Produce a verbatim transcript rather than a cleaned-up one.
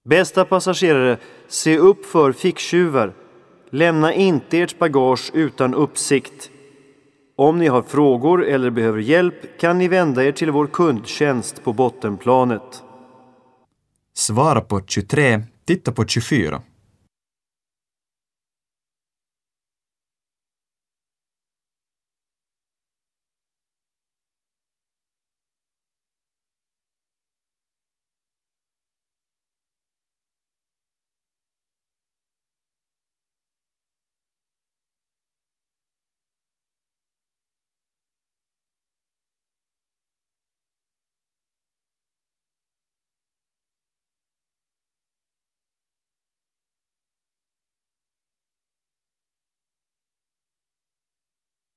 Bästa passagerare, se upp för ficktjuvar. Lämna inte ert bagage utan uppsikt. Om ni har frågor eller behöver hjälp kan ni vända er till vår kundtjänst på bottenplanet. Svara på tjugotre, titta på tjugofyra.